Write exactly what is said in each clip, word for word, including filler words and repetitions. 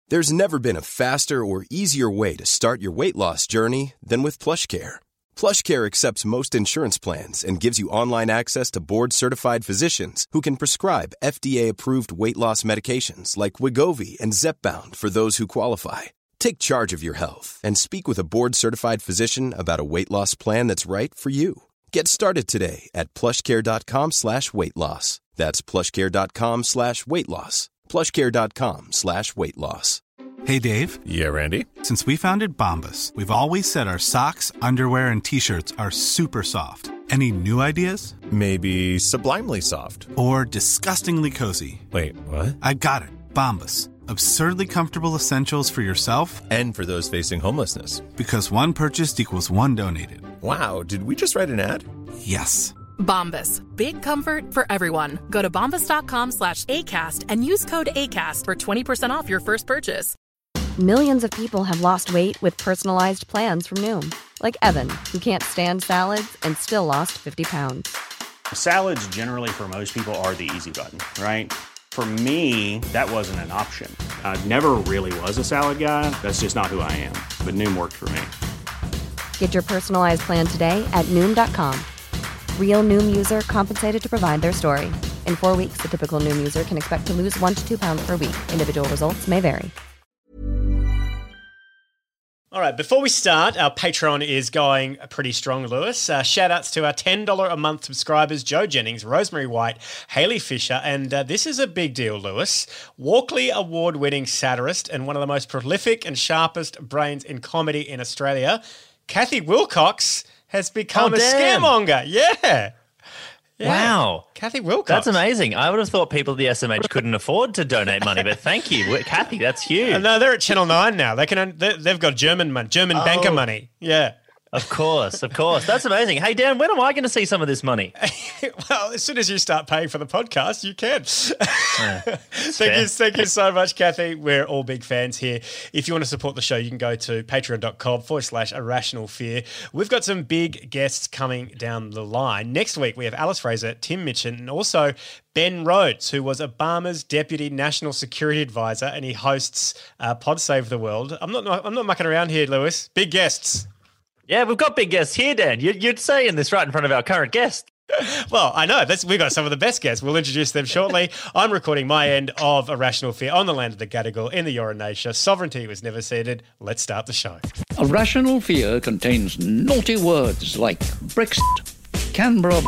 There's never been a faster or easier way to start your weight loss journey than with PlushCare. PlushCare accepts most insurance plans and gives you online access to board-certified physicians who can prescribe F D A-approved weight loss medications like Wegovy and Zepbound for those who qualify. Take charge of your health and speak with a board-certified physician about a weight loss plan that's right for you. Get started today at plushcare.com slash weight loss. That's plushcare.com slash weight loss. plushcare.com slash weight loss. Hey, Dave. Yeah, Randy. Since we founded Bombas, we've always said our socks, underwear, and T-shirts are super soft. Any new ideas? Maybe sublimely soft. Or disgustingly cozy. Wait, what? I got it. Bombas. Absurdly comfortable essentials for yourself and for those facing homelessness. Because one purchased equals one donated. Wow, did we just write an ad? Yes. Bombas. Big comfort for everyone. Go to bombas.com slash ACAST and use code ACAST for twenty percent off your first purchase. Millions of people have lost weight with personalized plans from Noom. Like Evan, who can't stand salads and still lost fifty pounds. Salads generally for most people are the easy button, right? For me, that wasn't an option. I never really was a salad guy. That's just not who I am. But Noom worked for me. Get your personalized plan today at Noom dot com. Real Noom user compensated to provide their story. In four weeks, the typical Noom user can expect to lose one to two pounds per week. Individual results may vary. All right, before we start, our Patreon is going pretty strong, Lewis. Uh, shout-outs to our ten dollars a month subscribers, Joe Jennings, Rosemary White, Hayley Fisher, and uh, this is a big deal, Lewis. Walkley Award-winning satirist and one of the most prolific and sharpest brains in comedy in Australia, Kathy Wilcox, has become oh, a damn. scaremonger. Yeah. Yeah. Wow. Kathy Wilcox. That's amazing. I would have thought people at the S M H couldn't afford to donate money, but thank you, Kathy. That's huge. Uh, no, they're at Channel nine now. They can. They, they've got German money, German Oh. banker money. Yeah. Of course, of course. That's amazing. Hey, Dan, when am I going to see some of this money? Well, as soon as you start paying for the podcast, you can. Uh, thank fair. you, thank you so much, Kathy. We're all big fans here. If you want to support the show, you can go to patreon.com forward slash irrational fear. We've got some big guests coming down the line. Next week, we have Alice Fraser, Tim Mitchin, and also Ben Rhodes, who was Obama's deputy national security advisor, and he hosts uh, Pod Save the World. I'm not, I'm not mucking around here, Lewis. Big guests. Yeah, we've got big guests here, Dan. You, you're saying this right in front of our current guest. Well, I know. That's, we've got some of the best guests. We'll introduce them shortly. I'm recording my end of Irrational Fear on the land of the Gadigal in the Eora Nation. Sovereignty was never ceded. Let's start the show. Irrational Fear contains naughty words like Brexit, Canberra,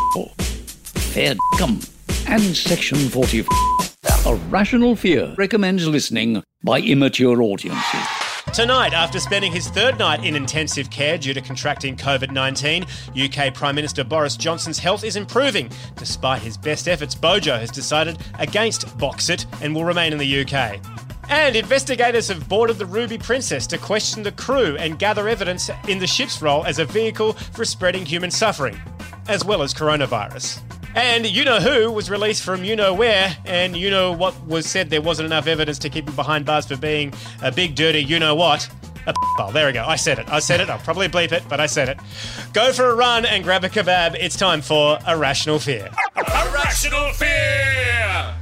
fair cum, and Section forty. Irrational Fear recommends listening by immature audiences. Tonight, after spending his third night in intensive care due to contracting COVID nineteen, U K Prime Minister Boris Johnson's health is improving. Despite his best efforts, Bojo has decided against Boxit and will remain in the U K. And investigators have boarded the Ruby Princess to question the crew and gather evidence in the ship's role as a vehicle for spreading human suffering, as well as coronavirus. And You Know Who was released from You Know Where, and you know what was said there wasn't enough evidence to keep him behind bars for being a big dirty you know what. A p***hole. There we go. I said it. I said it. I'll probably bleep it, but I said it. Go for a run and grab a kebab. It's time for Irrational Fear. Irrational Fear!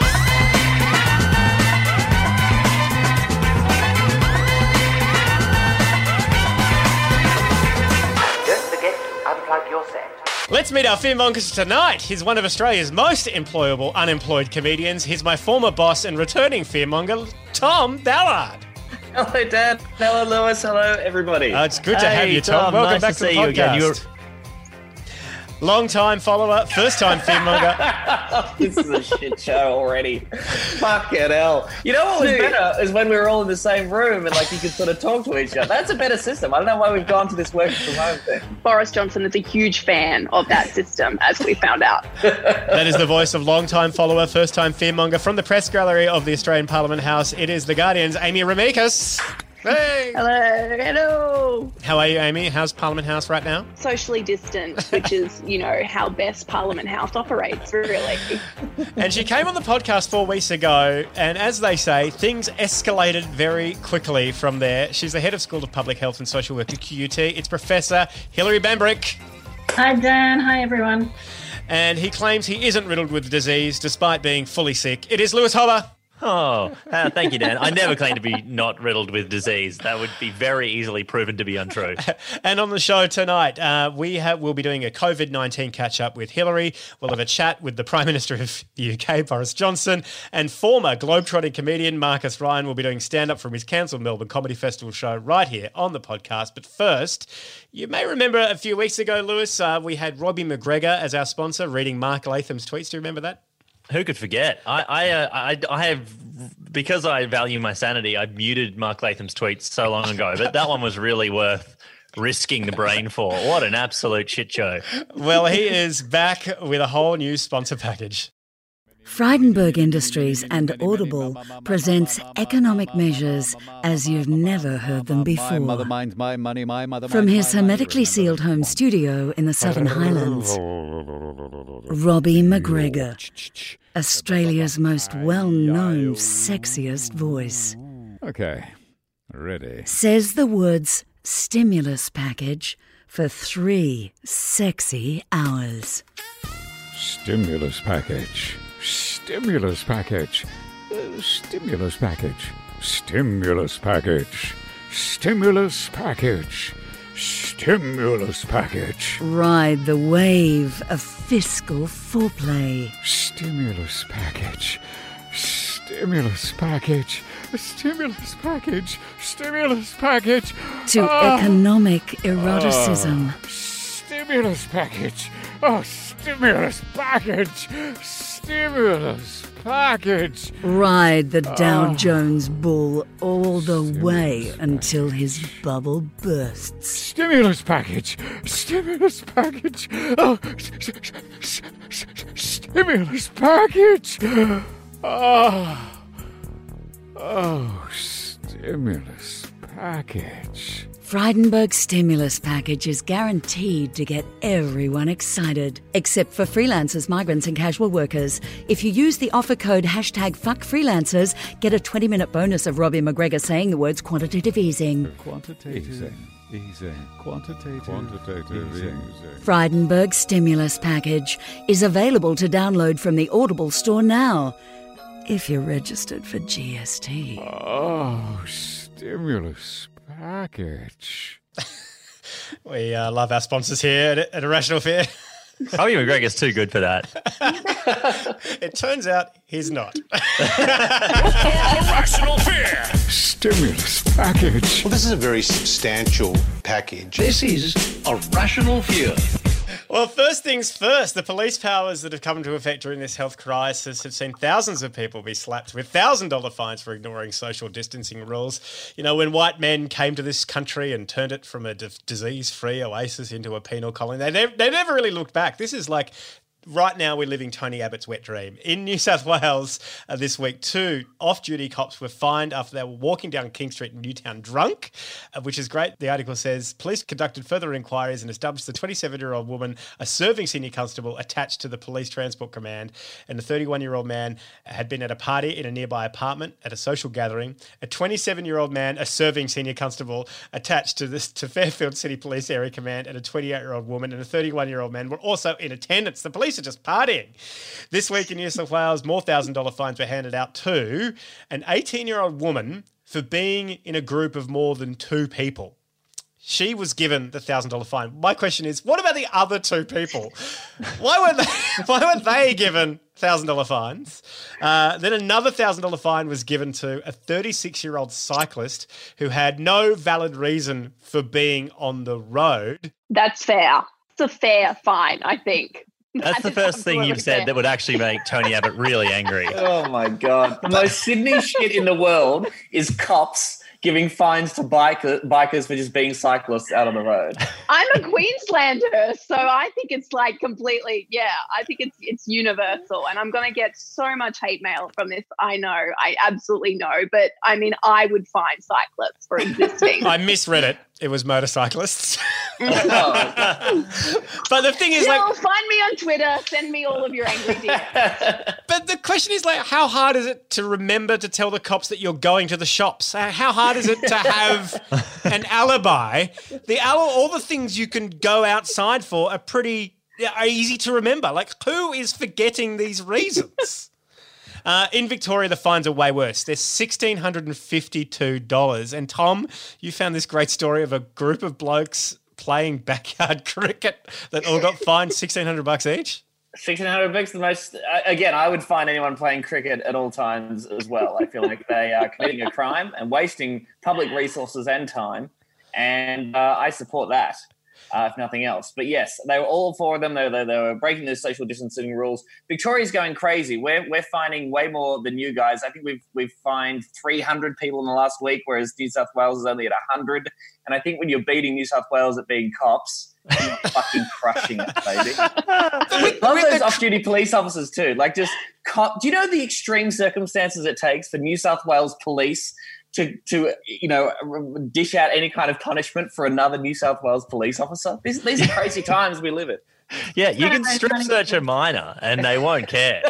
Don't forget to unplug your set. Let's meet our fearmongers tonight. He's one of Australia's most employable unemployed comedians. He's my former boss and returning fearmonger, Tom Ballard. Hello, Dan. Hello, Lewis. Hello, everybody. Uh, it's good to Hey, have you, Tom. Tom, Welcome nice back to to, the see you again. podcast. You're- Long-time follower, first-time fearmonger. This is a shit show already. Fucking hell. You know what was better is when we were all in the same room and like you could sort of talk to each other. That's a better system. I don't know why we've gone to this working from home thing. Boris Johnson is a huge fan of that system, as we found out. That is the voice of long-time follower, first-time fearmonger from the press gallery of the Australian Parliament House. It is The Guardian's Amy Ramikis. Hey! Hello, hello. How are you, Amy? How's Parliament House right now? Socially distant, which is, you know, how best Parliament House operates, really. And she came on the podcast four weeks ago, and as they say, things escalated very quickly from there. She's the head of School of Public Health and Social Work at Q U T. It's Professor Hilary Bambrick. Hi, Dan. Hi, everyone. And he claims he isn't riddled with disease, despite being fully sick. It is Lewis Hobber. Oh, uh, thank you, Dan. I never claim to be not riddled with disease. That would be very easily proven to be untrue. And on the show tonight, uh, we have, we'll be doing a COVID nineteen catch-up with Hillary. We'll have a chat with the Prime Minister of the U K, Boris Johnson, and former globetrotting comedian Marcus Ryan will be doing stand-up from his cancelled Melbourne Comedy Festival show right here on the podcast. But first, you may remember a few weeks ago, Lewis, uh, we had Robbie McGregor as our sponsor reading Mark Latham's tweets. Do you remember that? Who could forget? I, I, uh, I, I have, because I value my sanity, I muted Mark Latham's tweets so long ago, but that one was really worth risking the brain for. What an absolute shit show. Well, he is back with a whole new sponsor package. Frydenberg Industries and Audible presents economic measures as you've never heard them before. From his hermetically sealed home studio in the Southern Highlands, Robbie McGregor, Australia's most well-known, sexiest voice. Okay, ready. Says the words stimulus package for three sexy hours. Stimulus package. Stimulus package. Uh, stimulus package. Stimulus package. Stimulus package. Stimulus package. Ride the wave of fiscal foreplay. Stimulus package. Stimulus package. Stimulus package. Stimulus package. To ah. economic eroticism. Ah. Stimulus package. Oh, stimulus package. Stimulus package. Ride the Dow oh. Jones bull all the Stimulus way package. until his bubble bursts. Stimulus package. Stimulus package. Oh, s- s- s- stimulus package. Oh, oh, stimulus package. Frydenberg stimulus package is guaranteed to get everyone excited, except for freelancers, migrants and casual workers. If you use the offer code hashtag FuckFreelancers, get a twenty-minute bonus of Robbie McGregor saying the words quantitative easing. Quantitative easing. Easing. Quantitative, Quantitative easing. Frydenberg stimulus package is available to download from the Audible store now, if you're registered for G S T. Oh, stimulus package. We uh, love our sponsors here at, at Irrational Fear. Robbie McGregor's too good for that. It turns out he's not. Irrational Fear. Stimulus package. Well, this is a very substantial package. This is Irrational Fear. Well, first things first, the police powers that have come into effect during this health crisis have seen thousands of people be slapped with one thousand dollars fines for ignoring social distancing rules. You know, when white men came to this country and turned it from a d- disease-free oasis into a penal colony, they, ne- they never really looked back. This is like... Right now, we're living Tony Abbott's wet dream. In New South Wales uh, this week, two off-duty cops were fined after they were walking down King Street in Newtown drunk, uh, which is great. The article says, police conducted further inquiries and established the twenty-seven-year-old woman, a serving senior constable, attached to the Police Transport Command, and the thirty-one-year-old man had been at a party in a nearby apartment at a social gathering. A twenty-seven-year-old man, a serving senior constable, attached to this to Fairfield City Police Area Command, and a twenty-eight-year-old woman and a thirty-one-year-old man were also in attendance. The police are just partying. This week in New South Wales, more one thousand dollars fines were handed out to an eighteen-year-old woman for being in a group of more than two people. She was given the one thousand dollars fine. My question is, what about the other two people? Why weren't they, why weren't they given one thousand dollars fines? Uh, then another one thousand dollars fine was given to a thirty-six-year-old cyclist who had no valid reason for being on the road. That's fair. It's a fair fine, I think. That's the first thing you've said that would actually make Tony Abbott really angry. Oh, my God. The most Sydney shit in the world is cops giving fines to biker, bikers for just being cyclists out on the road. I'm a Queenslander, so I think it's like completely, yeah, I think it's it's universal. And I'm going to get so much hate mail from this. I know, I absolutely know. But, I mean, I would fine cyclists for existing. I misread it. It was motorcyclists. Oh. But the thing is, Still, like, find me on Twitter. Send me all of your angry D Ms. but the question is, like, how hard is it to remember to tell the cops that you're going to the shops? How hard is it to have an alibi? The al- all the things you can go outside for are pretty are easy to remember. Like, who is forgetting these reasons? Uh, in Victoria, the fines are way worse. They're one thousand six hundred fifty-two dollars. And Tom, you found this great story of a group of blokes playing backyard cricket that all got fined sixteen hundred bucks each. sixteen hundred bucks, the most. Again, I would find anyone playing cricket at all times as well. I feel like they are committing a crime and wasting public resources and time. And uh, I support that. Uh, if nothing else. But yes, they were all four of them. They, they, they were breaking the social distancing rules. Victoria's going crazy. We're we're finding way more than you guys. I think we've we've fined three hundred people in the last week, whereas New South Wales is only at one hundred. And I think when you're beating New South Wales at being cops, you're fucking crushing it, baby. I love those off-duty police officers too. Like just cop. Do you know the extreme circumstances it takes for New South Wales police to, to you know, dish out any kind of punishment for another New South Wales police officer? These, these are crazy times we live in. Yeah, you can strip search a minor and they won't care.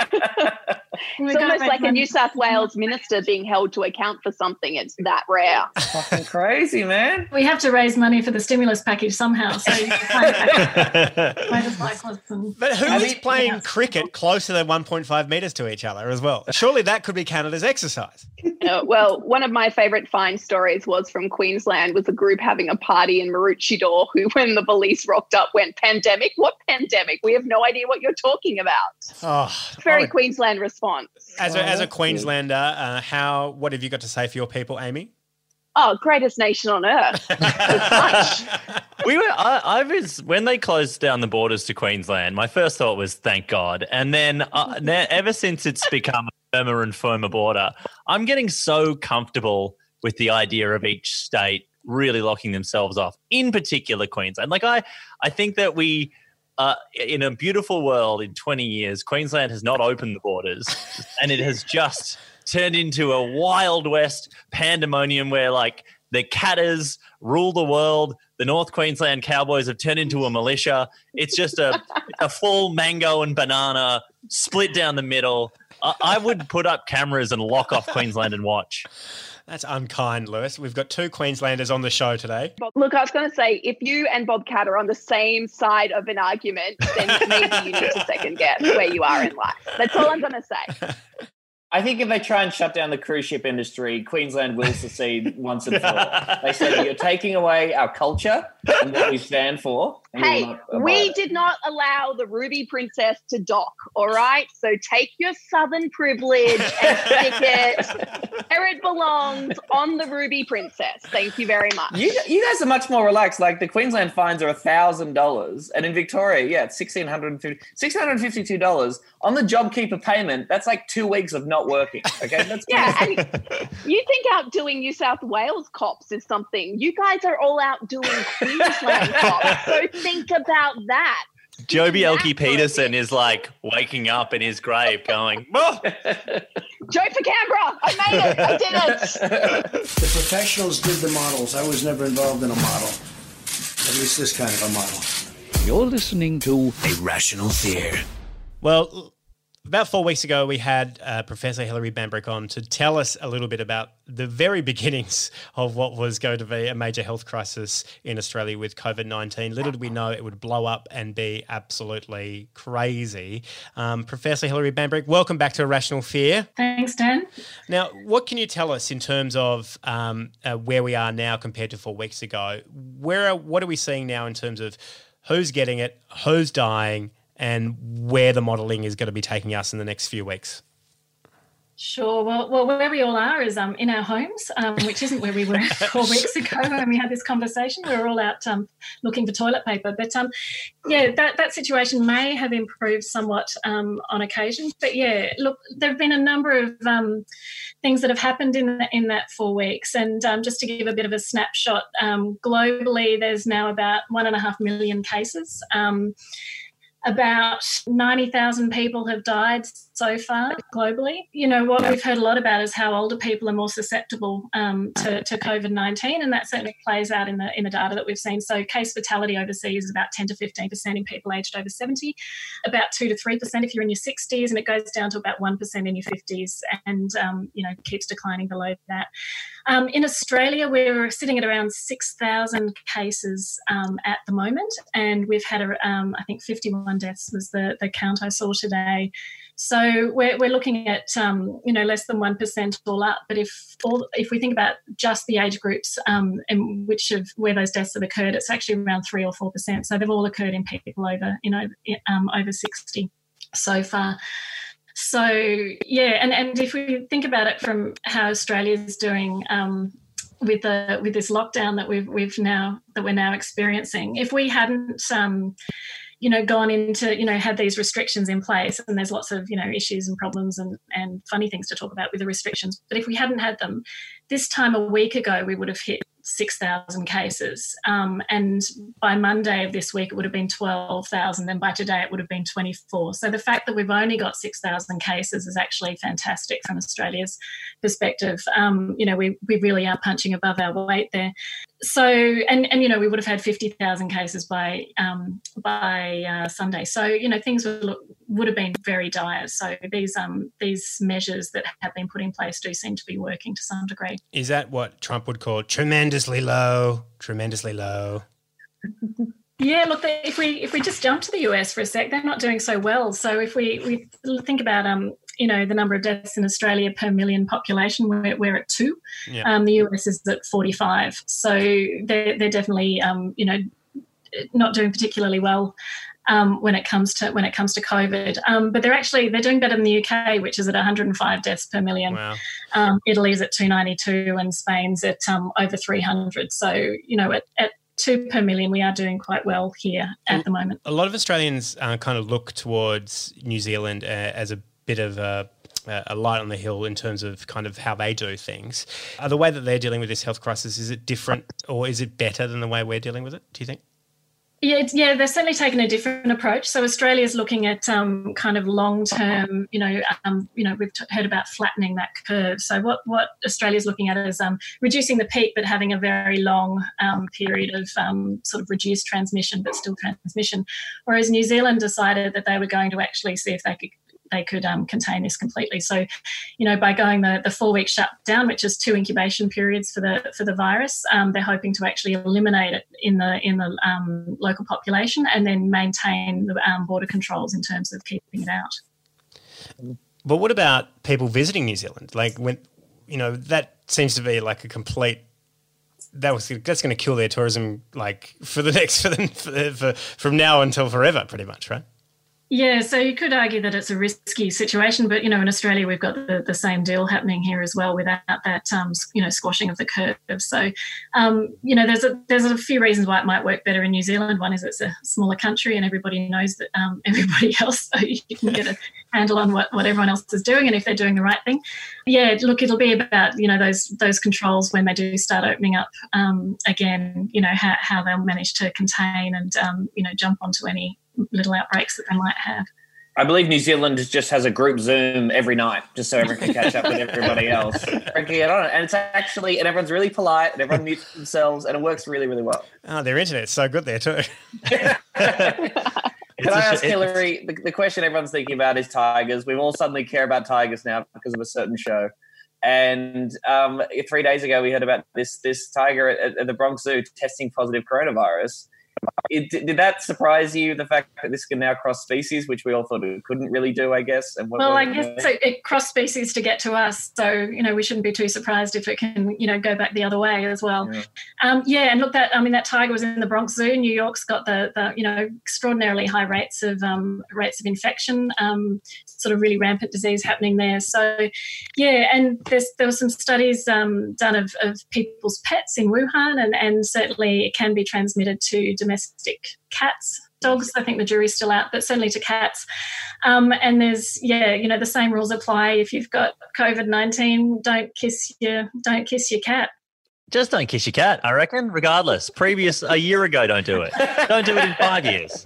It's almost like a New South Wales minister being held to account for something. It's that rare. Fucking crazy, man. We have to raise money for the stimulus package somehow. So you can But who is playing yeah. cricket closer than one point five metres to each other as well? Surely that could be counted as exercise. Uh, well, one of my favourite fine stories was from Queensland with a group having a party in Maroochydore who, when the police rocked up, went, pandemic? What pandemic? We have no idea what you're talking about. Oh, Very oh, Queensland response. As a, as a Queenslander, uh, how what have you got to say for your people, Amy? Oh, greatest nation on earth. we were. I, I was when they closed down the borders to Queensland. My first thought was, thank God. And then, uh, now, ever since it's become a firmer and firmer border, I'm getting so comfortable with the idea of each state really locking themselves off. In particular, Queensland. Like I, I think that we. Uh, in a beautiful world in twenty years, Queensland has not opened the borders and it has just turned into a Wild West pandemonium where, like, the Catters rule the world. The North Queensland Cowboys have turned into a militia. It's just a, a full mango and banana split down the middle. I, I would put up cameras and lock off Queensland and watch. That's unkind, Lewis. We've got two Queenslanders on the show today. Look, I was going to say, if you and Bob Cat are on the same side of an argument, then maybe you need to second guess where you are in life. That's all I'm going to say. I think if they try and shut down the cruise ship industry, Queensland will secede once and for all. They said you're taking away our culture and what we stand for. Hey, we did not allow the Ruby Princess to dock, all right? So take your Southern privilege and stick it where it belongs, on the Ruby Princess. Thank you very much. You, you guys are much more relaxed. Like, the Queensland fines are one thousand dollars. And in Victoria, yeah, it's one thousand six hundred fifty dollars. one thousand six hundred fifty-two dollars. On the JobKeeper payment, that's like two weeks of not working. Okay, that's yeah. And you think outdoing New South Wales cops is something? You guys are all outdoing Queensland cops. So think about that. Joby Elkie Peterson is like waking up in his grave, going, "Oh, Joe for Canberra! I made it! I did it!" The professionals did the models. I was never involved in a model, at least this kind of a model. You're listening to Irrational Fear. Well, about four weeks ago, we had uh, Professor Hilary Bambrick on to tell us a little bit about the very beginnings of what was going to be a major health crisis in Australia with COVID nineteen. Little did we know it would blow up and be absolutely crazy. Um, Professor Hilary Bambrick, welcome back to Irrational Fear. Thanks, Dan. Now, what can you tell us in terms of um, uh, where we are now compared to four weeks ago? Where are, what are we seeing now in terms of who's getting it, who's dying, and where the modelling is going to be taking us in the next few weeks? Sure. Well, well, where we all are is um, in our homes, um, which isn't where we were four weeks ago when we had this conversation. We were all out um, looking for toilet paper. But, um, yeah, that, that situation may have improved somewhat um, on occasion. But, yeah, look, there have been a number of um, things that have happened in, the, in that four weeks. And um, just to give a bit of a snapshot, um, globally there's now about one and a half million cases. Um About ninety thousand people have died so far globally. You know, what we've heard a lot about is how older people are more susceptible um, to, to COVID nineteen, and that certainly plays out in the in the data that we've seen. So case fatality overseas is about ten to fifteen percent in people aged over seventy, about two to three percent if you're in your sixties, and it goes down to about one percent in your fifties and, um, you know, keeps declining below that. Um, in Australia, we're sitting at around six thousand cases um, at the moment, and we've had, a, um, I think, fifty-one deaths was the, the count I saw today. So we're we're looking at um, you know less than one percent all up. But if all if we think about just the age groups um, in which of where those deaths have occurred, it's actually around three or four percent. So they've all occurred in people over you know um, over sixty so far. So yeah, and, and if we think about it from how Australia's doing um, with the with this lockdown that we've we've now that we're now experiencing, if we hadn't um, you know, gone into, you know, had these restrictions in place, and there's lots of, you know, issues and problems and, and funny things to talk about with the restrictions. But if we hadn't had them, this time a week ago, we would have hit six thousand cases. Um, and by Monday of this week, it would have been twelve thousand. And by today, it would have been twenty-four. So the fact that we've only got six thousand cases is actually fantastic from Australia's perspective. Um, you know, we, we really are punching above our weight there. So, and, and you know, we would have had fifty thousand cases by um, by uh, Sunday. So, you know, things would look, would have been very dire. So these um these measures that have been put in place do seem to be working to some degree. Is that what Trump would call tremendously low, tremendously low? Yeah, look, they, if we if we just jump to the U S for a sec, they're not doing so well. So if we, we think about um you know the number of deaths in Australia per million population, we're, we're at two. Yeah. Um, the U S is at forty-five. So they're they're definitely um you know not doing particularly well um, when it comes to when it comes to COVID. Um, but they're actually they're doing better than the U K, which is at one hundred five deaths per million. Wow. Um, Italy's at two ninety-two and Spain's at um, over three hundred. So you know at, at two per million, we are doing quite well here at the moment. A lot of Australians uh, kind of look towards New Zealand uh, as a bit of a, a light on the hill in terms of kind of how they do things. Uh, the way that they're dealing with this health crisis, is it different or is it better than the way we're dealing with it, do you think? Yeah, it's, yeah, they're certainly taking a different approach. So Australia's looking at um, kind of long-term, you know, um, you know, we've t- heard about flattening that curve. So what what Australia's looking at is um, reducing the peak, but having a very long um, period of um, sort of reduced transmission, but still transmission. Whereas New Zealand decided that they were going to actually see if they could they could um, contain this completely. So, you know, by going the, the four-week shutdown, which is two incubation periods for the for the virus, um, they're hoping to actually eliminate it in the in the um, local population and then maintain the um, border controls in terms of keeping it out. But what about people visiting New Zealand? Like when, you know, that seems to be like a complete. That was that's going to kill their tourism, like for the next for the for, for from now until forever, pretty much, right? Yeah, so you could argue that it's a risky situation, but, you know, in Australia we've got the, the same deal happening here as well without that, um, you know, squashing of the curve. So, um, you know, there's a, there's a few reasons why it might work better in New Zealand. One is it's a smaller country and everybody knows that um, everybody else, so you can get a handle on what, what everyone else is doing and if they're doing the right thing. Yeah, look, it'll be about, you know, those those controls when they do start opening up um, again, you know, how, how they'll manage to contain and, um, you know, jump onto any little outbreaks that they might have. I believe New Zealand just has a group Zoom every night just so everyone can catch up with everybody else. Get on it. And it's actually, and everyone's really polite and everyone mutes themselves and it works really, really well. Oh, their internet's so good there too. Can I ask Hillary, the, the question everyone's thinking about is tigers. We all suddenly care about tigers now because of a certain show. And um, three days ago we heard about this this tiger at, at the Bronx Zoo testing positive coronavirus. It, did that surprise you, the fact that this can now cross species, which we all thought it couldn't really do, I guess? And what, well, what, I guess so it crossed species to get to us. So, you know, we shouldn't be too surprised if it can, you know, go back the other way as well. Yeah, um, yeah and look, that I mean, that tiger was in the Bronx Zoo. New York's got the, the you know, extraordinarily high rates of um, rates of infection, um, sort of really rampant disease happening there. So, yeah, and there's, there were some studies um, done of, of people's pets in Wuhan, and, and certainly it can be transmitted to domestic cats, dogs. I think the jury's still out, but certainly to cats. Um, and there's, yeah, you know, the same rules apply. If you've got COVID nineteen, don't kiss your, don't kiss your cat. Just don't kiss your cat, I reckon, regardless. Previous, a year ago, don't do it. Don't do it in five years.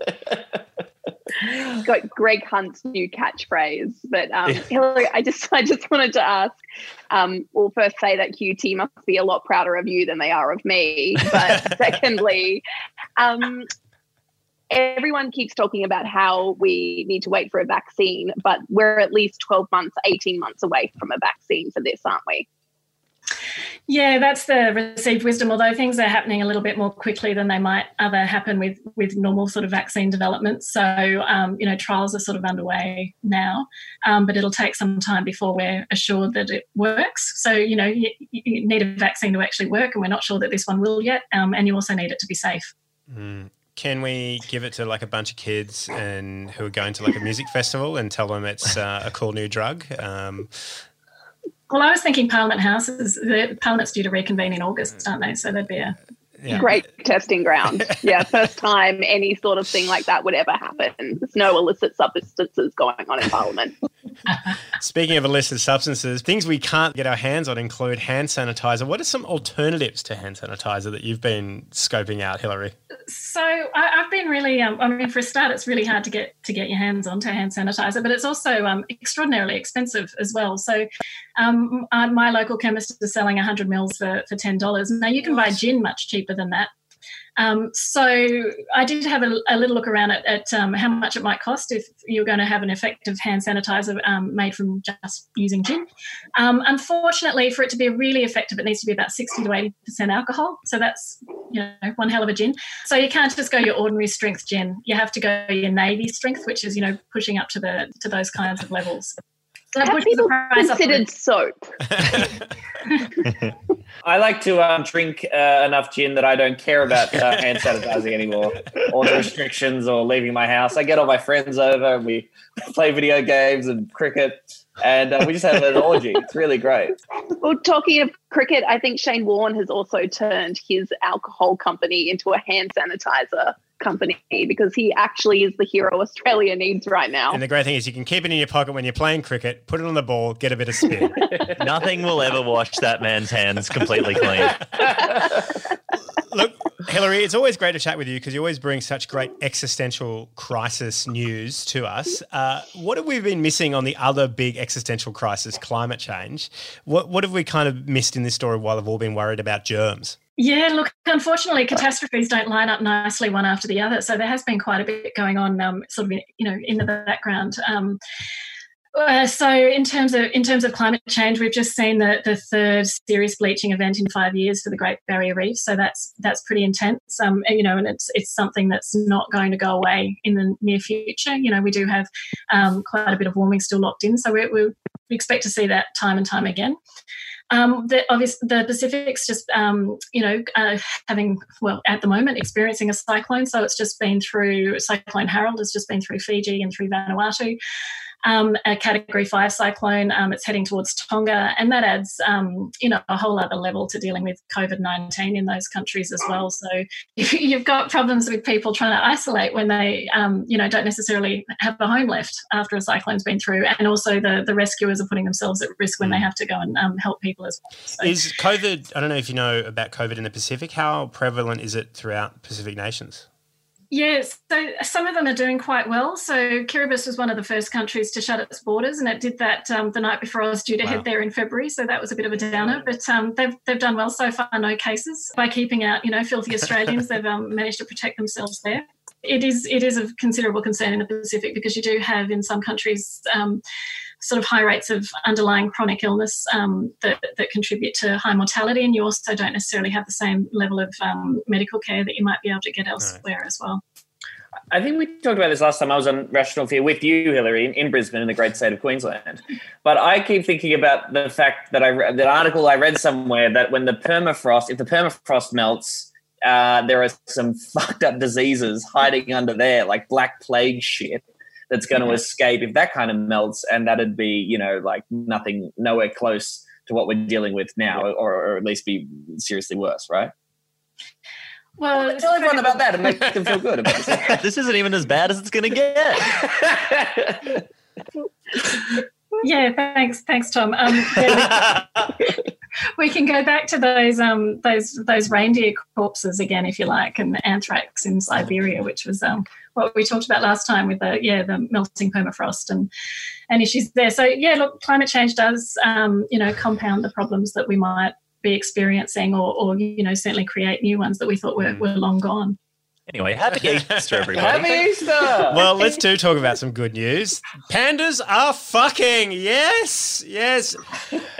Got Greg Hunt's new catchphrase. But um, Hillary, I just I just wanted to ask, um, well, first say that Q T must be a lot prouder of you than they are of me. But secondly, um, everyone keeps talking about how we need to wait for a vaccine, but we're at least twelve months, eighteen months away from a vaccine for this, aren't we? Yeah, that's the received wisdom, although things are happening a little bit more quickly than they might other happen with, with normal sort of vaccine development. So, um, you know, trials are sort of underway now, um, but it'll take some time before we're assured that it works. So, you know, you, you need a vaccine to actually work, and we're not sure that this one will yet, um, and you also need it to be safe. Mm. Can we give it to like a bunch of kids and who are going to like a music festival and tell them it's uh, a cool new drug? Um Well, I was thinking Parliament House is the Parliament's due to reconvene in August, aren't they? So there'd be a yeah. great testing ground. Yeah, first time any sort of thing like that would ever happen. There's no illicit substances going on in Parliament. Speaking of illicit substances, things we can't get our hands on include hand sanitizer. What are some alternatives to hand sanitizer that you've been scoping out, Hillary? So I, I've been really, um, I mean, for a start, it's really hard to get to get your hands on to hand sanitizer, but it's also um, extraordinarily expensive as well. So um, uh, my local chemist is selling one hundred mils for, for ten dollars. Now, you can buy gin much cheaper than that. Um, so I did have a, a little look around at, at um, how much it might cost if you're going to have an effective hand sanitizer um, made from just using gin. Um, unfortunately, for it to be really effective, it needs to be about sixty to eighty percent alcohol. So that's, you know, one hell of a gin. So you can't just go your ordinary strength gin. You have to go your Navy strength, which is, you know, pushing up to the to those kinds of levels. So that Have people considered soap? I like to um, drink uh, enough gin that I don't care about uh, hand sanitizing anymore, or the restrictions, or leaving my house. I get all my friends over and we play video games and cricket, and uh, we just have an orgy. It's really great. Well, talking of cricket, I think Shane Warne has also turned his alcohol company into a hand sanitizer company, because he actually is the hero Australia needs right now. And the great thing is you can keep it in your pocket when you're playing cricket, put it on the ball, get a bit of spin. Nothing will ever wash that man's hands completely clean. Look, Hillary, it's always great to chat with you because you always bring such great existential crisis news to us. Uh, what have we been missing on the other big existential crisis, climate change? What, what have we kind of missed in this story while they've all been worried about germs? Yeah, look, unfortunately, catastrophes don't line up nicely one after the other. So there has been quite a bit going on, um, sort of, you know, in the background. Um, uh, so in terms of in terms of climate change, we've just seen the the third serious bleaching event in five years for the Great Barrier Reef. So that's that's pretty intense. Um, and, you know, and it's it's something that's not going to go away in the near future. You know, we do have um, quite a bit of warming still locked in, so we we expect to see that time and time again. Um, the, obviously, the Pacific's just, um, you know, uh, having, well, at the moment, experiencing a cyclone. So it's just been through, Cyclone Harold has just been through Fiji and through Vanuatu. Um, a Category five cyclone, um, it's heading towards Tonga, and that adds, um, you know, a whole other level to dealing with COVID nineteen in those countries as well. So if you've got problems with people trying to isolate when they, um, you know, don't necessarily have a home left after a cyclone's been through, and also the, the rescuers are putting themselves at risk when they have to go and um, help people as well. So, is COVID, I don't know if you know about COVID in the Pacific, how prevalent is it throughout Pacific nations? Yes, so some of them are doing quite well. So Kiribati was one of the first countries to shut its borders, and it did that um, the night before I was due to wow. head there in February. So that was a bit of a downer, but um, they've they've done well so far. No cases by keeping out, you know, filthy Australians. They've um, managed to protect themselves there. It is it is of considerable concern in the Pacific because you do have in some countries um, sort of high rates of underlying chronic illness um, that, that contribute to high mortality, and you also don't necessarily have the same level of um, medical care that you might be able to get elsewhere right. as well. I think we talked about this last time I was on Rational Fear with you, Hillary, in, in Brisbane in the great state of Queensland. But I keep thinking about the fact that I read, that article I read somewhere that when the permafrost, if the permafrost melts, uh, there are some fucked up diseases hiding under there, like black plague shit. That's going to yeah. escape if that kind of melts, and that'd be, you know, like nothing, nowhere close to what we're dealing with now, or, or at least be seriously worse, right? Well, tell everyone about that and make them feel good about this. This isn't even as bad as it's going to get. Yeah, thanks, thanks, Tom. Um, yeah, we, we can go back to those um, those those reindeer corpses again, if you like, and anthrax in Siberia, which was um, what we talked about last time with the yeah the melting permafrost and and issues there. So yeah, look, climate change does um, you know compound the problems that we might be experiencing, or, or you know certainly create new ones that we thought were, were long gone. Anyway, happy Easter, everybody. Happy Easter! Well, let's do talk about some good news. Pandas are fucking. Yes, yes.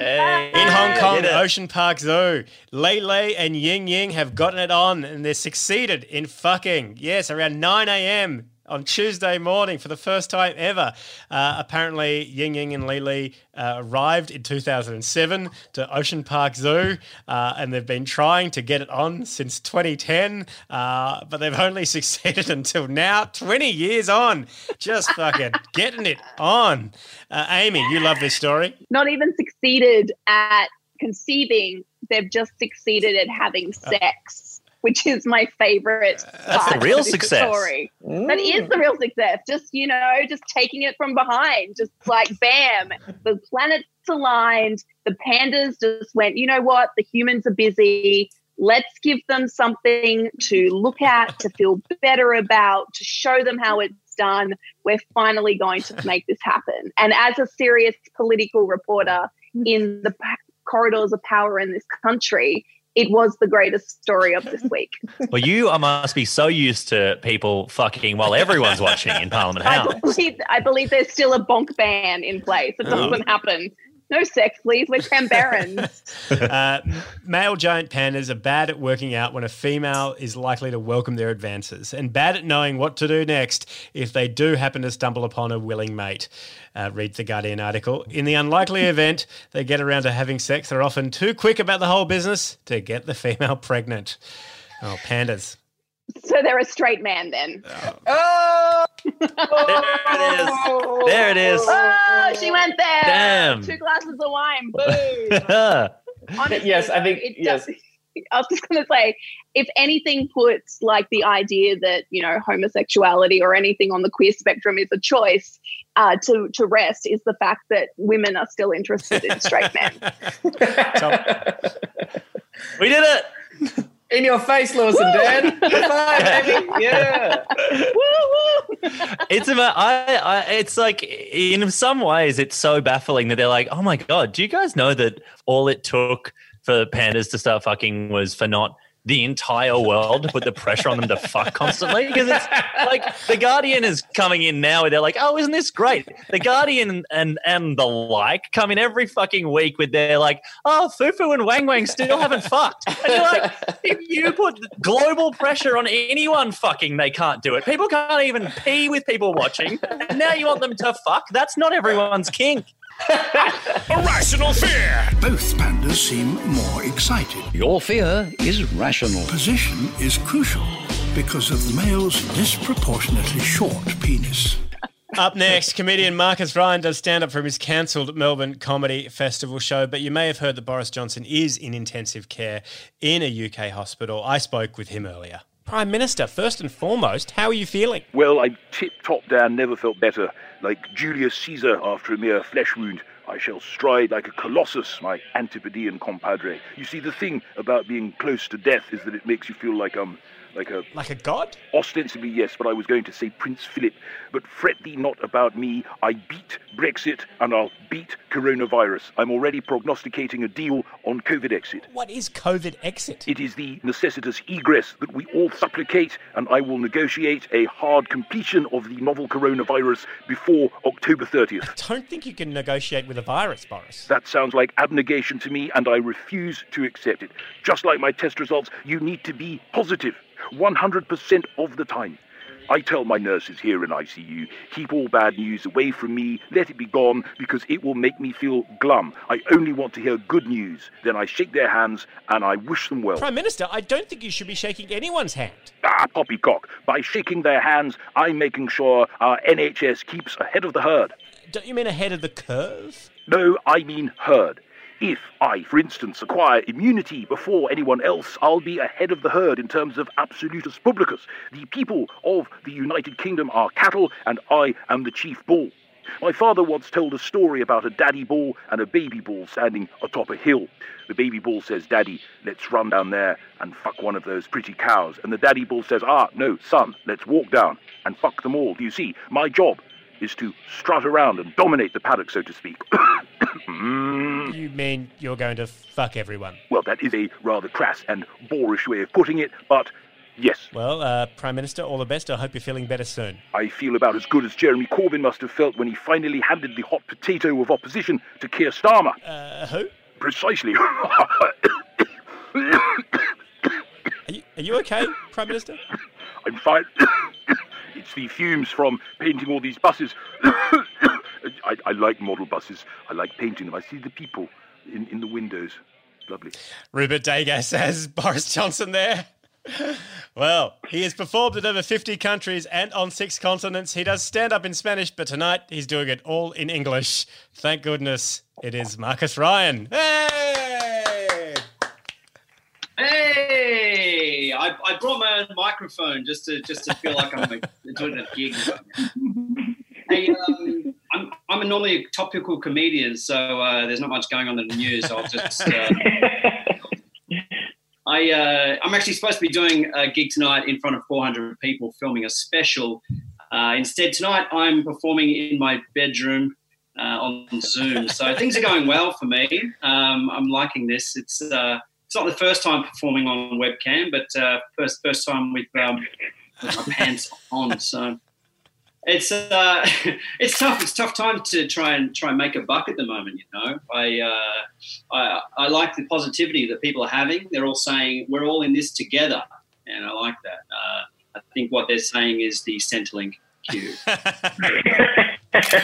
Hey, In Hong Kong, did it. Ocean Park Zoo, Lei Lei and Ying Ying have gotten it on and they've succeeded in fucking. Yes, around nine a.m. on Tuesday morning for the first time ever. Uh, apparently, Ying Ying and Lei Lei uh, arrived in two thousand seven to Ocean Park Zoo uh, and they've been trying to get it on since twenty ten, uh, but they've only succeeded until now, twenty years on. Just fucking getting it on. Uh, Amy, you love this story. Not even succeeded at conceiving, they've just succeeded at having sex, which is my favorite That's part the real of this success. story. That is the real success. Just, you know, just taking it from behind, just like bam, the planets aligned, the pandas just went, you know what, the humans are busy. Let's give them something to look at, to feel better about, to show them how it's done. We're finally going to make this happen. And as a serious political reporter in the p- corridors of power in this country, it was the greatest story of this week. Well, you must be so used to people fucking while everyone's watching in Parliament House. I believe, I believe there's still a bonk ban in place. It doesn't happen. No sex, please. We're Canberrans. Uh, male giant pandas are bad at working out when a female is likely to welcome their advances and bad at knowing what to do next if they do happen to stumble upon a willing mate. Uh, read the Guardian article. In the unlikely event they get around to having sex, they're often too quick about the whole business to get the female pregnant. Oh, pandas. So they're a straight man then. Oh! There it is. There it is. Oh, she went there. Damn. Two glasses of wine. Boo. Honestly, Yes, I think- it yes. does- I was just going to say, if anything puts like the idea that, you know, homosexuality or anything on the queer spectrum is a choice uh, to, to rest, is the fact that women are still interested in straight men. We did it. In your face, Lewis and Dan. High five, baby. Yeah. It's about I, I it's like in some ways it's so baffling that they're like, oh my God, do you guys know that all it took for pandas to start fucking was for not the entire world to put the pressure on them to fuck constantly? Because it's like The Guardian is coming in now where they're like, oh, isn't this great? The Guardian and and the like come in every fucking week with their like, oh, Fufu and Wang Wang still haven't fucked. And you're like, if you put global pressure on anyone fucking, they can't do it. People can't even pee with people watching. And now you want them to fuck? That's not everyone's kink. Irrational fear. Both pandas seem more excited. Your fear is rational. Position is crucial because of the male's disproportionately short penis. Up next, comedian Marcus Ryan does stand-up from his cancelled Melbourne Comedy Festival show, but you may have heard that Boris Johnson is in intensive care in a U K hospital. I spoke with him earlier. Prime Minister, first and foremost, how are you feeling? Well, I'm tip-top down, never felt better. Like Julius Caesar after a mere flesh wound, I shall stride like a colossus, my Antipodean compadre. You see, the thing about being close to death is that it makes you feel like, um, like a... Like a god? Ostensibly, yes, but I was going to say Prince Philip. But fret thee not about me. I beat Brexit and I'll beat coronavirus. I'm already prognosticating a deal on COVID exit. What is COVID exit? It is the necessitous egress that we all supplicate, and I will negotiate a hard completion of the novel coronavirus before October thirtieth. I don't think you can negotiate with a virus, Boris. That sounds like abnegation to me, and I refuse to accept it. Just like my test results, you need to be positive, one hundred percent of the time. I tell my nurses here in I C U, keep all bad news away from me, let it be gone, because it will make me feel glum. I only want to hear good news. Then I shake their hands and I wish them well. Prime Minister, I don't think you should be shaking anyone's hand. Ah, poppycock. By shaking their hands, I'm making sure our N H S keeps ahead of the herd. Don't you mean ahead of the curve? No, I mean herd. If I, for instance, acquire immunity before anyone else, I'll be ahead of the herd in terms of absolutus publicus. The people of the United Kingdom are cattle, and I am the chief bull. My father once told a story about a daddy bull and a baby bull standing atop a hill. The baby bull says, "Daddy, let's run down there and fuck one of those pretty cows." And the daddy bull says, "Ah, no, son, let's walk down and fuck them all." Do you see? My job is to strut around and dominate the paddock, so to speak. You mean you're going to fuck everyone? Well, that is a rather crass and boorish way of putting it, but Yes. Well, uh, Prime Minister, all the best. I hope you're feeling better soon. I feel about as good as Jeremy Corbyn must have felt when he finally handed the hot potato of opposition to Keir Starmer. Uh, who? Precisely. Are you, are you okay, Prime Minister? I'm fine. It's the fumes from painting all these buses. I, I like model buses. I like painting them. I see the people in, in the windows. Lovely. Rupert Degas as Boris Johnson there. Well, he has performed in over fifty countries and on six continents. He does stand up in Spanish, but tonight he's doing it all in English. Thank goodness it is Marcus Ryan. Hey! Hey! I, I brought my own microphone just to just to feel like I'm doing a gig. Hey, um, I'm I'm a normally a topical comedian, so uh, there's not much going on in the news. I'll just. Uh, I uh, I'm actually supposed to be doing a gig tonight in front of four hundred people, filming a special. Uh, instead, tonight I'm performing in my bedroom uh, on Zoom. So things are going well for me. Um, I'm liking this. It's uh, it's not the first time performing on webcam, but uh, first first time with, um, with my pants on. So. It's uh, it's tough. It's tough time to try and try and make a buck at the moment. You know, I uh, I I like the positivity that people are having. They're all saying we're all in this together, and I like that. Uh, I think what they're saying is the Centrelink queue. I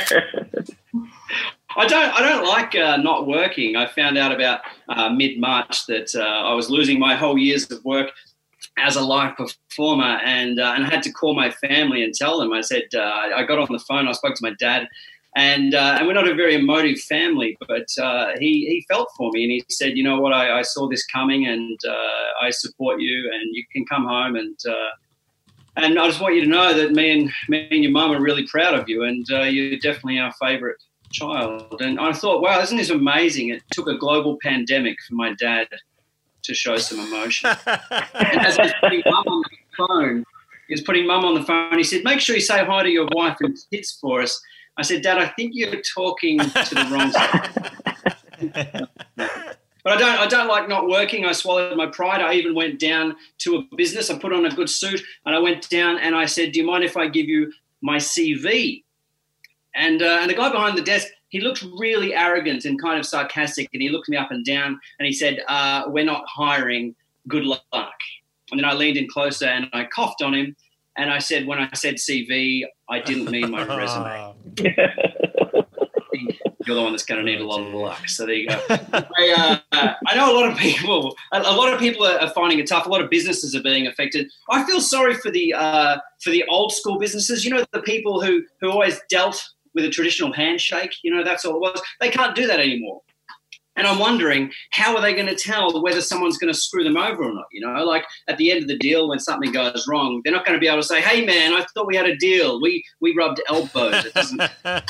don't I don't like uh, not working. I found out about uh, mid March that uh, I was losing my whole years of work as a live performer, and uh, and I had to call my family and tell them. I said, uh, I got on the phone, I spoke to my dad, and uh, and we're not a very emotive family, but uh, he, he felt for me, and he said, you know what, I, I saw this coming, and uh, I support you, and you can come home, and uh, and I just want you to know that me and me and your mum are really proud of you, and uh, you're definitely our favourite child. And I thought, wow, isn't this amazing? It took a global pandemic for my dad to show some emotion. And as I was putting mum on the phone, he was putting mum on the phone, he said, make sure you say hi to your wife and kids for us. I said, Dad, I think you're talking to the wrong side. But I don't I don't like not working. I swallowed my pride. I even went down to a business. I put on a good suit and I went down and I said, do you mind if I give you my C V? And uh, and the guy behind the desk, he looked really arrogant and kind of sarcastic, and he looked me up and down and he said, uh, we're not hiring, good luck. And then I leaned in closer and I coughed on him and I said, when I said C V, I didn't mean my resume. You're the one that's going to need a lot of luck. So there you go. I, uh, I know a lot of people, a lot of people are finding it tough. A lot of businesses are being affected. I feel sorry for the uh, for the old school businesses. You know, the people who, who always dealt with a traditional handshake, you know, that's all it was. They can't do that anymore. And I'm wondering, how are they going to tell whether someone's going to screw them over or not? You know, like at the end of the deal, when something goes wrong, they're not going to be able to say, hey, man, I thought we had a deal. We we rubbed elbows. It doesn't,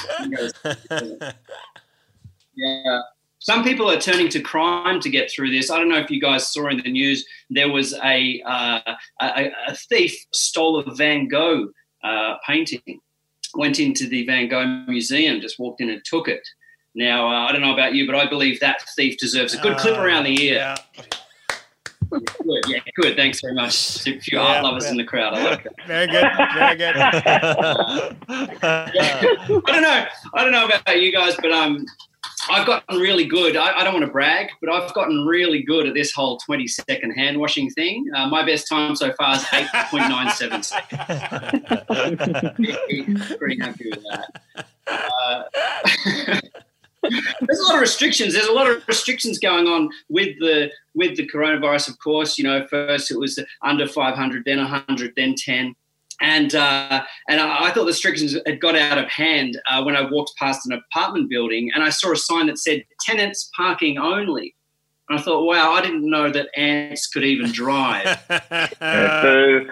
yeah. Some people are turning to crime to get through this. I don't know if you guys saw in the news, there was a, uh, a, a thief stole a Van Gogh uh, painting. Went into the Van Gogh Museum, just walked in and took it. Now, uh, I don't know about you, but I believe that thief deserves a good uh, clip around the ear. Yeah. Yeah, good, yeah, good. Thanks very much. A few yeah, art lovers yeah. in the crowd. I like that. Very good. Very good. uh, yeah. I don't know. I don't know about you guys, but um, I've gotten really good. I, I don't want to brag, but I've gotten really good at this whole twenty second hand washing thing. Uh, my best time so far is eight point nine seven seconds. Pretty happy with that. Uh, there's a lot of restrictions. There's a lot of restrictions going on with the with the coronavirus, of course. You know, first it was under five hundred, then one hundred, then ten. And uh, and I, I thought the restrictions had got out of hand uh, when I walked past an apartment building and I saw a sign that said tenants parking only. And I thought, wow, I didn't know that ants could even drive. Boo.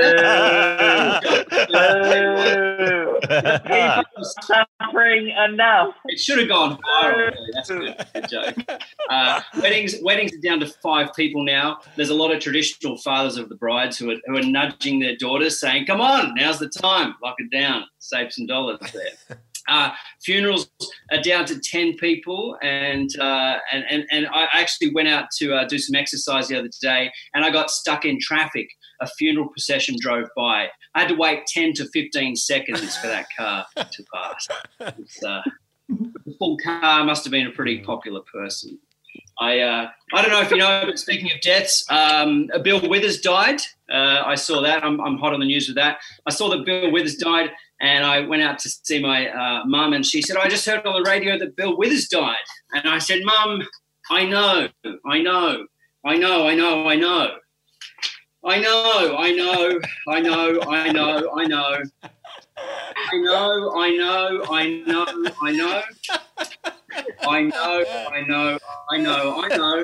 Suffering enough. It should have gone viral. That's a good, good joke. Uh, weddings, weddings are down to five people now. There's a lot of traditional fathers of the brides who are, who are nudging their daughters, saying, "Come on, now's the time. Lock it down. Save some dollars there." Uh, funerals are down to ten people, and uh, and, and and I actually went out to uh, do some exercise the other day, and I got stuck in traffic. A funeral procession drove by. I had to wait ten to fifteen seconds for that car to pass. It's, uh, the full car must have been a pretty popular person. I uh, I don't know if you know, but speaking of deaths, um, Bill Withers died. Uh, I saw that. I'm, I'm hot on the news with that. I saw that Bill Withers died. And I went out to see my uh, mum, and she said, I just heard on the radio that Bill Withers died. And I said, Mum, I know, I know, I know, I know, I know. I know, I know, I know, I know, I know. I know, I know, I know, I know. I know, I know, I know, I know.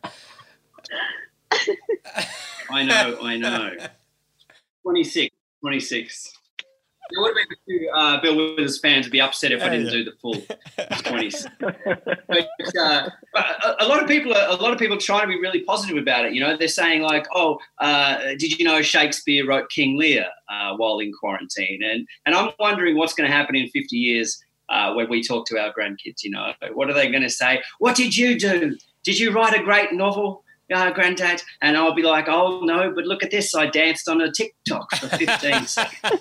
I know, I know. twenty-six, twenty-six. There would have been a few uh, Bill Withers fans would be upset if I didn't do the full twenties. But, uh, a, a lot of people, are, a lot of people are trying to be really positive about it. You know, they're saying like, "Oh, uh, did you know Shakespeare wrote King Lear uh, while in quarantine?" And and I'm wondering what's going to happen in fifty years uh, when we talk to our grandkids. You know, what are they going to say? What did you do? Did you write a great novel? Uh, Granddad? And I'll be like, oh, no, but look at this. I danced on a TikTok for fifteen seconds.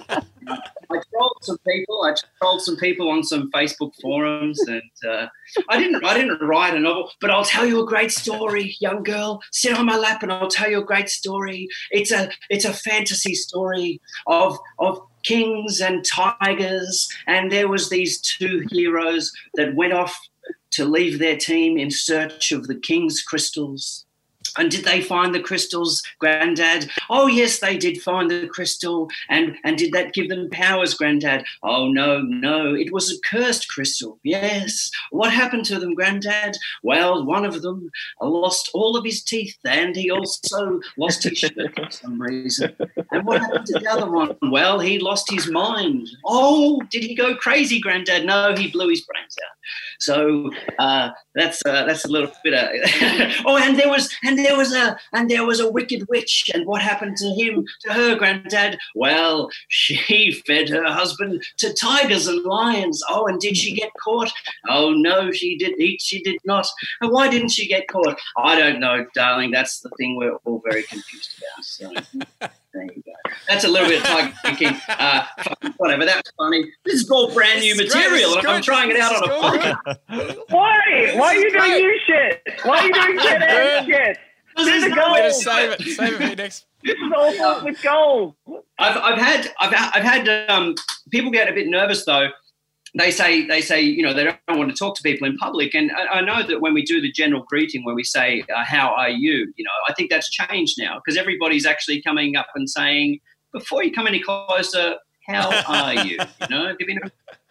I trolled some people. I trolled some people on some Facebook forums, and uh, I didn't. I didn't write a novel, but I'll tell you a great story, young girl. Sit on my lap, and I'll tell you a great story. It's a it's a fantasy story of of kings and tigers, and there was these two heroes that went off to leave their team in search of the king's crystals. And did they find the crystals, Granddad? Oh, yes, they did find the crystal. And, and did that give them powers, Granddad? Oh, no, no, it was a cursed crystal, yes. What happened to them, Granddad? Well, one of them lost all of his teeth, and he also lost his shirt for some reason. And what happened to the other one? Well, he lost his mind. Oh, did he go crazy, Granddad? No, he blew his brains out. So uh, that's uh, that's a little bit of oh, and there was and there was a and there was a wicked witch, and what happened to him, to her, Granddad? Well, she fed her husband to tigers and lions. Oh, and did she get caught? Oh no, she did. She did not. And why didn't she get caught? I don't know, darling. That's the thing we're all very confused about. So. There you go. That's a little bit of Tiger King. Uh, whatever, that's funny. This is all brand new material, and I'm trying it out on a podcast. Why? Why are you doing new shit? Why are you doing shit and shit? This is gold. Save it. Save it for your next. This is all filled with gold. I've I've had I've I've had um, people get a bit nervous though. They say, they say, you know, they don't want to talk to people in public. And I, I know that when we do the general greeting, when we say, uh, how are you, you know, I think that's changed now because everybody's actually coming up and saying, before you come any closer, how are you? You know, give me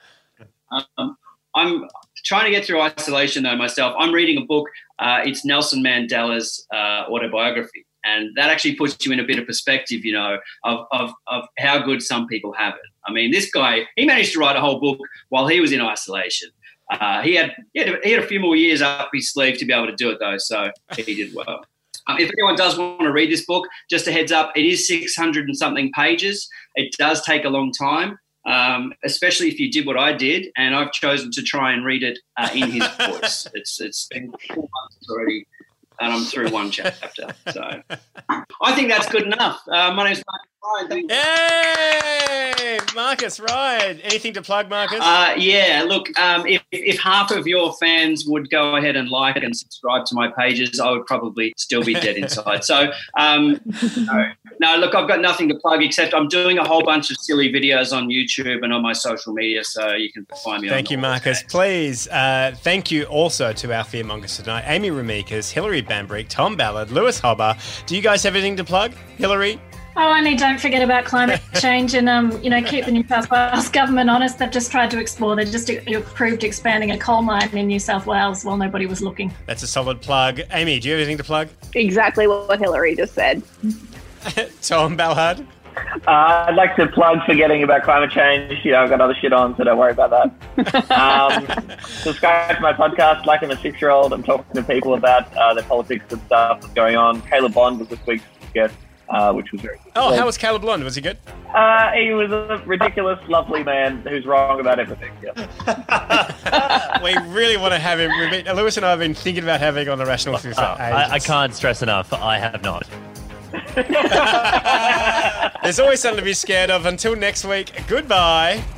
um, I'm trying to get through isolation, though, myself. I'm reading a book. Uh, it's Nelson Mandela's uh, autobiography. And that actually puts you in a bit of perspective, you know, of, of, of how good some people have it. I mean, this guy, he managed to write a whole book while he was in isolation. Uh, he, had, he, had, he had a few more years up his sleeve to be able to do it, though, so he did well. Um, if anyone does want to read this book, just a heads up, it is six hundred and something pages. It does take a long time, um, especially if you did what I did, and I've chosen to try and read it uh, in his voice. It's It's been four months already. And I'm through one chapter. So I think that's good enough. Uh, my name's Marcus Ryan. Thank you. Yay! Marcus Ryan. Anything to plug, Marcus? Uh, yeah, look, um, if, if half of your fans would go ahead and like and subscribe to my pages, I would probably still be dead inside. So, um, no, no, look, I've got nothing to plug except I'm doing a whole bunch of silly videos on YouTube and on my social media, so you can find me. Thank on you, Marcus. Day. Please, uh, thank you also to our fearmongers tonight, Amy Ramikas, Hillary Bambrick, Tom Ballard, Lewis Hobber. Do you guys have anything to plug? Hillary? Oh, only don't forget about climate change and, um, you know, keep the New South Wales government honest. They've just tried to explore. They just approved expanding a coal mine in New South Wales while nobody was looking. That's a solid plug. Amy, do you have anything to plug? Exactly what Hillary just said. Tom Ballard? Uh, I'd like to plug forgetting about climate change. You know, I've got other shit on, so don't worry about that. Um, subscribe to my podcast, Like I'm a Six-Year-Old. I'm talking to people about uh, the politics and stuff that's going on. Caleb Bond was this week's guest. uh, which was very good. Oh, how was Caleb Lund? Was he good? Uh, he was a ridiculous, lovely man who's wrong about everything. Yeah. We really want to have him. We've been, Lewis and I have been thinking about having on the Rational Fear for Oh, I, I can't stress enough. I have not. There's always something to be scared of. Until next week, goodbye.